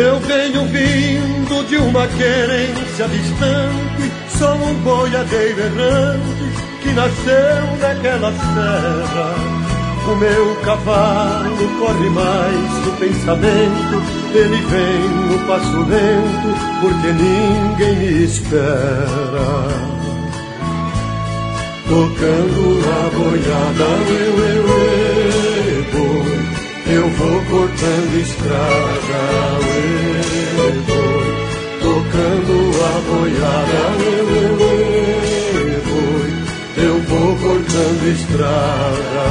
Eu venho vindo de uma querência distante, sou um boiadeiro errante que nasceu naquela serra. O meu cavalo corre mais no pensamento, ele vem no passo lento, porque ninguém me espera. Tocando a boiada, boi, eu vou cortando estrada, boi. Tocando a boiada, boi, eu vou cortando estrada.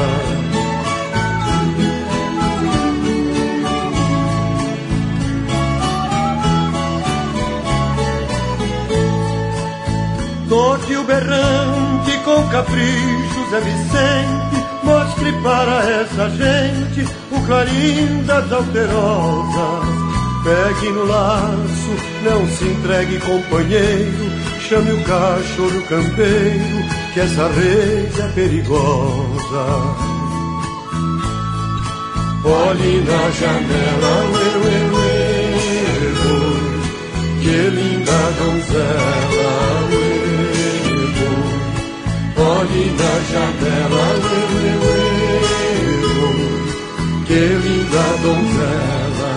Toque o berrante com capricho, Zé Vicente, mostre para essa gente o clarim das alterosas. Pegue no laço, não se entregue, companheiro, chame o cachorro campeiro, que essa rede é perigosa. Olhe na janela, que linda donzela, olhe na janela, que linda donzela.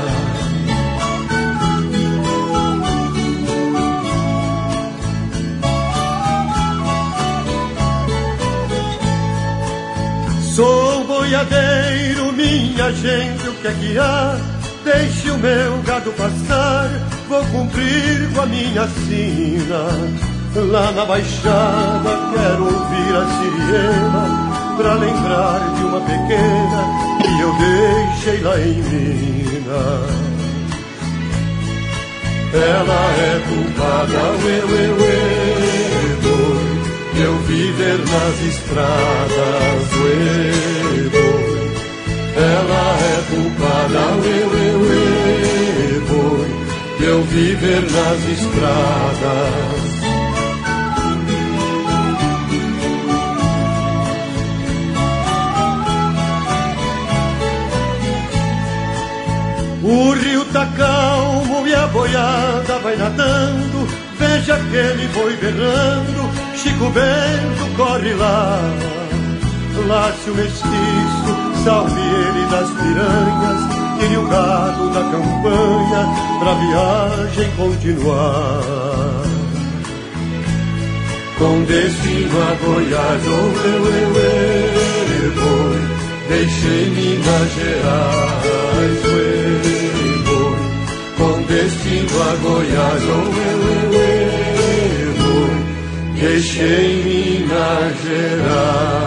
Sou boiadeiro, minha gente, o que é que há? Deixe o meu gado passar, vou cumprir com a minha sina. Lá na baixada quero ouvir a sirena, pra lembrar de uma pequena que eu deixei lá em Minas. Ela é culpada, boi, eu viver nas estradas, boi. Ela é culpada, boi, eu viver nas estradas. O rio tá calmo e a boiada vai nadando, veja aquele boi berrando, Chico Bento corre lá. Lácio mestiço, salve ele das piranhas, tire o gado da campanha pra viagem continuar. Com destino a Goiás, boi, deixei Minas Gerais, boi. Com destino a Goiás, boi, deixei Minas Gerais.